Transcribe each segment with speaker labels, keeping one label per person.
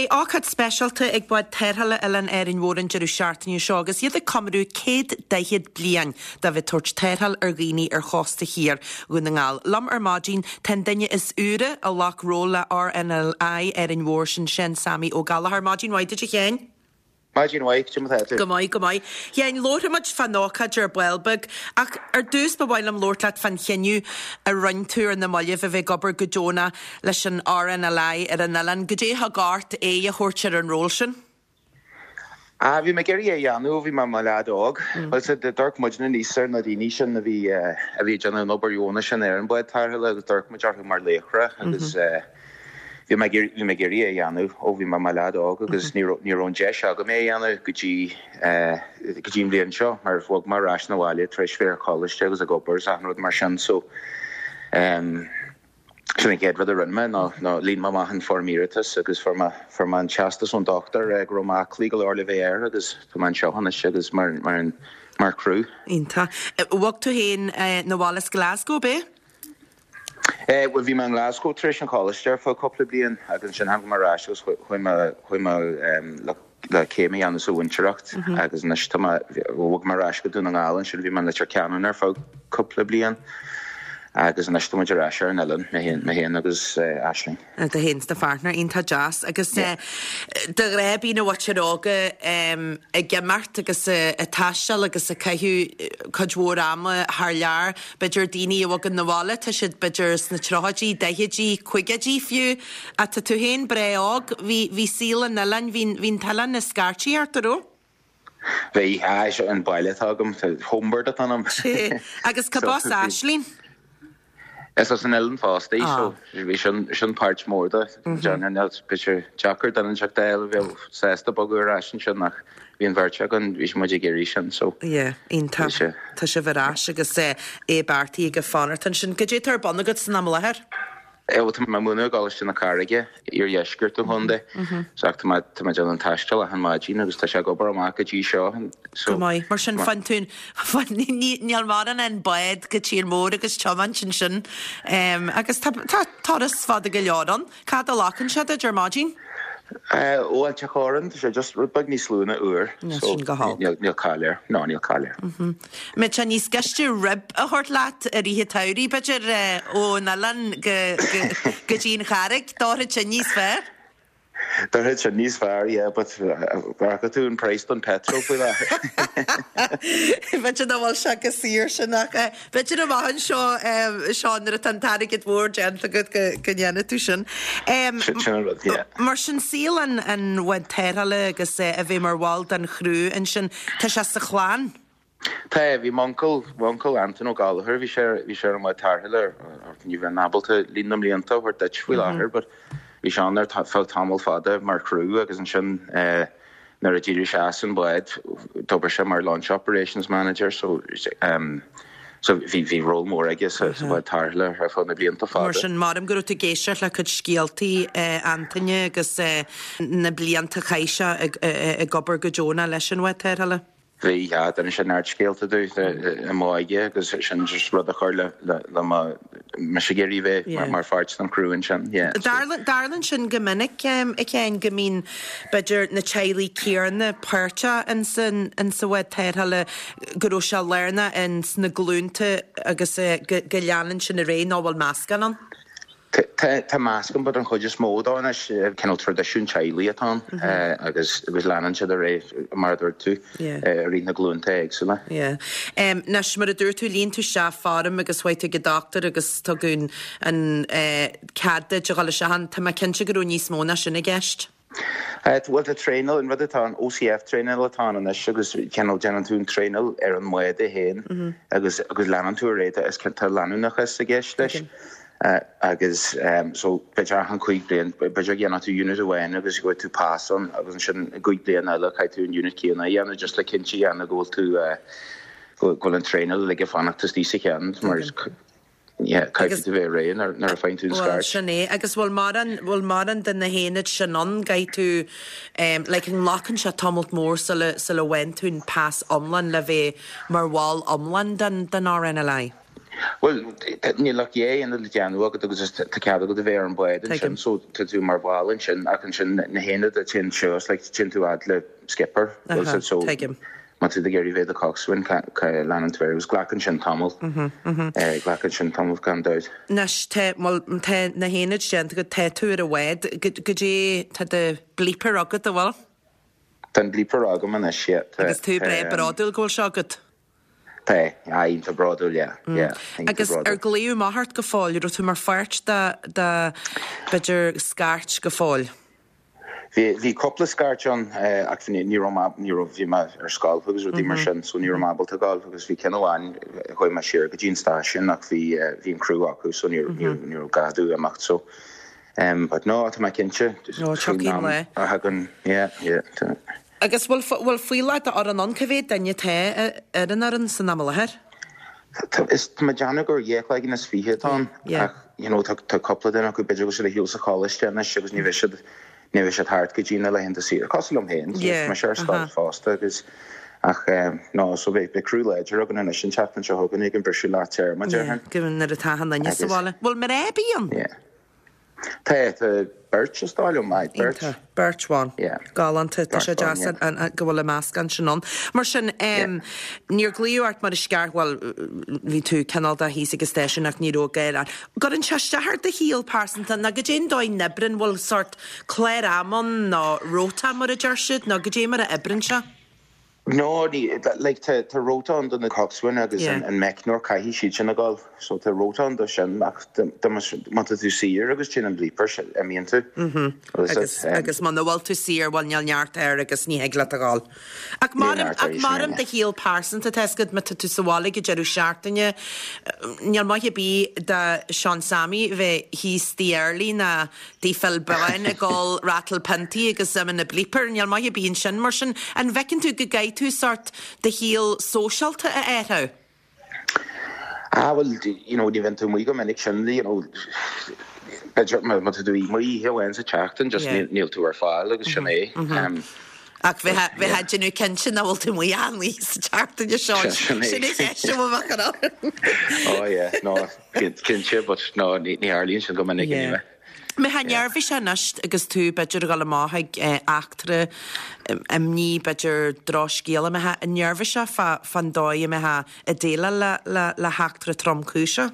Speaker 1: áchad specialta ag bud teirthala elan in mhór an Jeú seaartainú seo, agus iad a cumrú 110 bliain da bheith tuairt teirthal ar ghaoine ar chósta hir gúna ngáil. Lam ar máidín ten duine is úra a lach róla RNLI in mhór sin Sammy ó Gallagher. Máidín waide a chéin?
Speaker 2: Máidín waid, Jim Thatcher.
Speaker 1: Gomai. Chéin lór fan nócha ar Bwelbeg, ach ar dús ba bhail am lórtlaat fan chéniu a runtúr na molleh a bheith gobar go Jóna leis an RNLI ar an Elan. Go dé ha gart é a chóirtear an ról sin?
Speaker 2: Bhí me geirí anú bhí me leadóg, was it the dark mudna níosar na daoine sin a bhí John an obair Jóna sin ar an buid tarthaile a dark muid ar mar léchra agus bhí me geirí anú ó bhí me leadóg agus ní ón deis aga mé anú go dtí bliain seo mar bhg mar ras na bháile treis féar college agus a gobar a mar sin so sinna géad rud a runme ná lín ma maithan formíiritas agus forma an teastas ón doctor ag romach legal orlivéir agus man seohanna agus mar crú.
Speaker 1: Ínta. Bhag tú héin na bhálas Glasgow be?
Speaker 2: Well, bhí me an Glasgow treis an college there for a couple of bliain agus sin hang mar ras chuime le céimi an sa wintereacht agus nes bhg mar ras go dún an gálan sin bhí man le ceanan ar fá couple of bliain. Agus an eiste muidir eisiar an Elan me héan agus Aisling.
Speaker 1: De héns de fartner ínta jazz agus de réb ína watcharóga a gemart agus a taisial agus a caiú cadhór ama haar lear beidir daoine a bhag an nahála tá siad beidir na tráidí, deithidí, chuigeidí fiú a tá tú héin breág hí síl an Elan hín talan na scartí artaró?
Speaker 2: Bhí an baile agam hombert at anam.
Speaker 1: Agus cabás Aisling?
Speaker 2: Es was an Ellen fástaí, so bhí sin páirt mór da. John an bitir Jackar dan an seach dail bhil sésta bogu rásin sin nach bhíon bhairteach an bhís muidir géirí sin, so...
Speaker 1: Ie, ínta. Tá sé bharás agus bartaí go fánar tan sin. Go dé tar bonnagad san am lethir?
Speaker 2: Tá ma múna gáil sin na carige ar dheisgurt a chunda. So tá ma John an taistal a han máidín agus tá sé gobar amach go dtí seo.
Speaker 1: Gomai, mar sin fantún níl maran an baid go tír mór agus choman sin agus táras fád a go leoran. Cad a lachan siad a Germáidín?
Speaker 2: Óil te choran, sé just rudbag ní slúna uair.
Speaker 1: Sin go hall.
Speaker 2: Níl cáilir, níl cáilir.
Speaker 1: Me te níos geiste rib a hort leat a ríthe taurí, beidir ó nalan go dín charig, dáhid te níos fear?
Speaker 2: Dáhid te níos fear, yeah, but go tú an praised on petrol for that.
Speaker 1: Beidir na bhil se go sír sin nach beidir a bhain seán ar a tantárig it mór genta go gnéanana tú sin. Mar sin síl an wed teirthala agus a bhí mar bháil an chrú an sin tá se sa chláán?
Speaker 2: Tá bhí Moncal Anton ó Gallagher bhí sé an mhaid tarthaile ar ní bhí nábalta línam líonta chuir deit bhfuil láthair, but bhí seán ar fel tamil fada mar crú agus an sin nar a ddíidir seasan buid dobar sé mar launch operations manager, so bhí ról mór aige sa bhaid tarthaile ar fáil na blianta fada.
Speaker 1: Mar sin marm gurú tú géisiir le chud scialtaí Antaine agus na blianta chaise a gobar go Jóna leis an bhaid tarthaile?
Speaker 2: Bhí dan sin náir scéalta dú a máige agus sin just rud a chuir le me sé géirí bheith mar fáirt an crúin sin.
Speaker 1: Darlan sin gomininic i céin gomín beidir na teilí céarna páirte in sa bhaid tarthaile gurú se léirna in na glúnta agus go leanan sin a ré nóbhfuil meascan an?
Speaker 2: Tá máscam bud an chuidir smódáin cenál tradiisiún teilí atá agus leanan siad a ré marúir tú rí na glúnta éagsúla.
Speaker 1: Nes mar a dúir tú líonn tú se fáram agus bhaid go doctor agus tuún an cadda de gáile se han tá cinse gurú níos móna sinna gceist?
Speaker 2: Bhfuil a tréinal in rud atá OCF tréinal atá an agus cenál dean tún tréinal ar an muide héin agus leanan tú réide is tá leanúnachas a gceist leis. Agus so beidir an chuig blian beidir ghéanana tú unit ahhain agus go tú pásan agus an sin goig blian eile caiith tú an unit céanna dhéanana just le cinnte dhéanana ggóil tú ghfuil an tréinal le go fannachtas tí sa chean mar caiith tú bheith réon nar a féin tún scar.
Speaker 1: Sinné agus bhfuil maran den na héanaid sinan gaith tú le an lachan se tomult mór sa le bhain tún pás omlan le bheith mar bháil omlan den RNLI.
Speaker 2: Well, ní lech é an le deanú agad agus te cead go a bhéir an buid sin so tú mar bháin sin a an sin na héine a tin seos le tin tú ad le skipper so mat tú géirí bhéad a coxwin lean tver gus glachan sin tamil glachan sin tamil gan doid.
Speaker 1: Nes te na héine sin go te tú a bhid go dé te de blipper agad a bhil?
Speaker 2: Den blipper agam an is
Speaker 1: agus tú bre bradul ggóil se agad?
Speaker 2: Tá ínta bradul,
Speaker 1: agus gléú maithart go fáil ru tú mar fairt de beidir scarrt go fáil.
Speaker 2: Bhí coppla scarrt an ach ní bhí me ar scáil agus ru dtí mar sin so ní mábal a gáil agus bhí cenháin chuid me siar go dtín stáisisin ach bhí an crú acu so ní gaú amach so but nó tá mai cinse a hagan
Speaker 1: agus bhfuil fuiile ar an ancahéad daine te ar an san amalair?
Speaker 2: Is me deanna gur dhéag le gin na svíhéán tá coppla den acu beidir go se le hiúil a cháiste agus ní bhí sé thart go dtíine le henanta sí coslam héin me sé sá fásta agus ach ná so bheith be crúléidir agan na sin chatan se thugan ag an brisú láteir man dear
Speaker 1: Given ar a tahan daine sa bhála. Bhfuil mar ébíon?
Speaker 2: Tá Birch stáilm maid
Speaker 1: Birchháin gáanta tá sé jazz an go bhfuil meas gan sinón. Mar sin níor glíúart mar is scearhil hí tú canal a hí agus stéisisin ach níró géile. Gur an teisteart de híal pásanta na go dé dóid nebrin bhfuil sort cléir amon ná róta mar a deirsid ná go dé mar a ebrin se?
Speaker 2: No, like to rotan don the coxwin agus an mecnor caihi si sin a gal so to rotan do sin ach mat tú sir agus sin an blipper mion tú
Speaker 1: agus man bhil tú sir bhail neart agus ní heagla a gáil ach marm de híal pásant a teisgad me tú sahála go dearú seaartaine neal mai bí de Sean Sammy bheith hí stíirlí na dí fel brain a gáil rattle panty agus na blipper neal mai bíon sin mar sin an bhecinn tú go gaid tú sort de híal socialta a éthá?
Speaker 2: Well, ní bhain tú mí go minic sin, ma tú í mí hehain sa teachtain, just níl tú ar fáil agus sin é.
Speaker 1: Ach bheit had genú cin sin a bhfuil tú mí anlí sa teachtain seáin sin é eiste bhachar.
Speaker 2: No, cin si, but no, ní Arlíonn sin go minic anyway.
Speaker 1: Me ha nearfi se nist agus tú beidir gal máhaig achtre ní beidir drosgéala me ha nearfi se fan dói me ha a déile le hachtre tromcúse?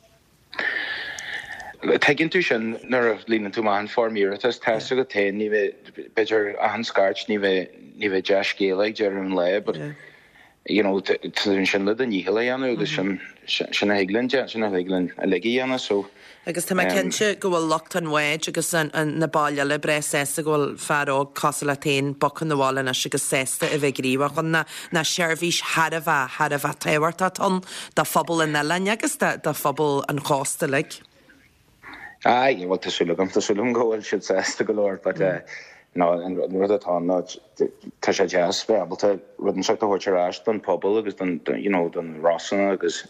Speaker 2: Teginn tú sin nar a lína tú máhan formíratas te go té ní beidir a an scarch ní bheith deascéala dear an le, but sin le a níhela anú agus sin a higlann a leigi anna so
Speaker 1: agus tá cinse go bhfuil locht an waid agus na bailile le bre sésta go bhfuil fearó cos le tain bochan na bhála na agus sésta a bheith gríomh chun na seirbhís had a bheith téhharta an dá phobal in eile agus dá phobal an chásta le.
Speaker 2: Bhil tásúlum gohfuil siad sésta go leir, but no, an rud atá ná tá sé jazz bheith abalta rudan seach a thuirteráist don pobl agus don Rossanna agus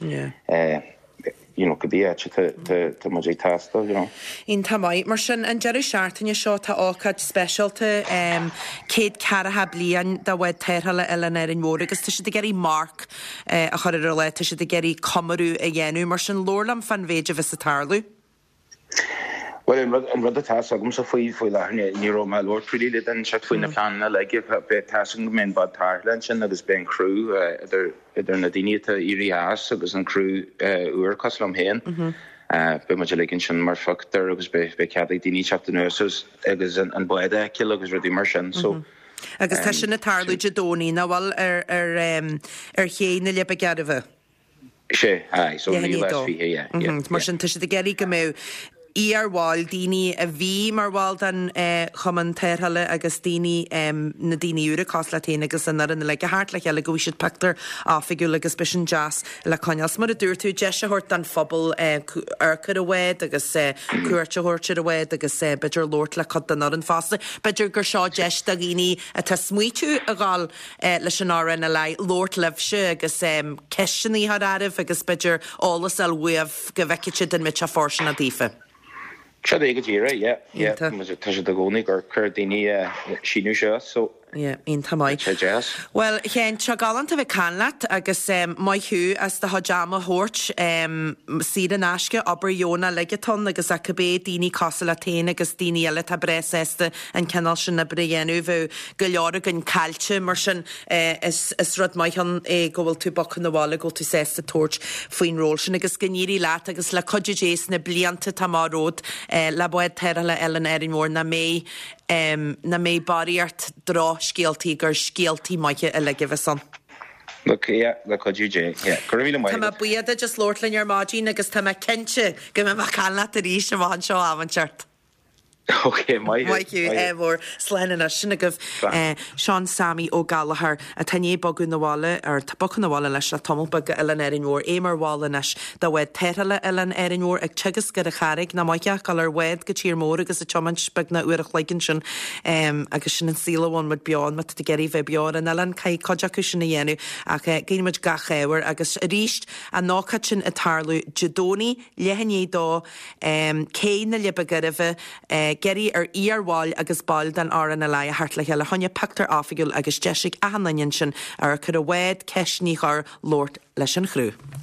Speaker 2: go bí tá mu tasta,
Speaker 1: Ín tamáid mar sin an deirú seaartaine seo tá ácad specialta céad caratha blian dá bhfuid téirthala eile ar an mór agus tá si de geirí mark a chuir le tá si de geirí comarú a dhéanú mar sin lórlam fan féidir vis a tarlú.
Speaker 2: Well, an rud atá agam sa faoi lethne níró me Lord Freely den se faoin na planna le be tasan go mén bad Thailand sin agus ben crú idir na daoine iríás agus an crú uair coslam héin. Be mu leginn sin mar factar agus be cead daoine seachta nuas agus an buide cill agus rudí mar sin so.
Speaker 1: Agus tá sin na tarlúide dóí na bhil ar chéanna le begearh.
Speaker 2: sé so ní
Speaker 1: mar sin tá si de geirí go mé. Íarháil daoine a bhí mar bháil an chuman téirthala agus daoine na daoine úra cos le taine agus an le go háart le eile go bhí pectar áfigiú agus bisin jazz le coineas mar a dúir tú de se thuirt an phobal arcad a bhid agus cuairte thuirte a bhid agus beidir lórt le cod an an fásta, beidir gur seo deis a ghoine a tá smuitiú a gáil leis an áran a lei lórt lebse agus ceisinaí hararih agus beidir álas al bhuiamh go bheice den mit a fórsin a ddífa.
Speaker 2: Se é go ddíra, tá sé do gcónaí gur chur daoine sinú seo, so
Speaker 1: Íon tamáid. Well, chéan te galanta bheith canlaat agus mai hiú as de hajama hort siad an asce aber Jóna legetón agus a cabbé daoine cosal a téine agus daoine eile a bresésta an cenal sin na brienú bh go leora an cailte mar sin is rud maichan go bhfuil tú bochan na bhála go tú sésta tóirt faoin ról sin agus gníí leat agus le codidéis na blianta tamáród le buid teile Ellen Erin na mé baríart drá scialtaí gur scialtaí maiche a le gibh san.
Speaker 2: Look, le codidé,
Speaker 1: Tá buiad just lortlainn ar máidín agus tá cinse go me canla a rí sem bhain seo ahaintseart.
Speaker 2: Okay,
Speaker 1: Maiú éhór sleine sinna goh Seán Sammy ó Gallagher a tané bagú na bhála ar tabbacha na bhála leis le tomulbag Ellen Erin mór émar bhálanis dá bhfuid teile Ellen Erin mór ag tugus go a charig na maiceach gal ar bhid go tír mór agus a chomanspag na uach leigen sin agus sin an sílahhain mud beán mat de geirí bheith beán an Ellen cai codeacu sin na dhéanú ach géimiid gachéhar agus ríist a náchat sin a tarlú judóní lehanné dó cé na libagaribh Geri ar íarháil agus ball den áran a lei a hartla heile honne pactar áfigiúil agus deisiigh a hanainn sin ar chud a bhid ceisníchar Lord leis an chrú.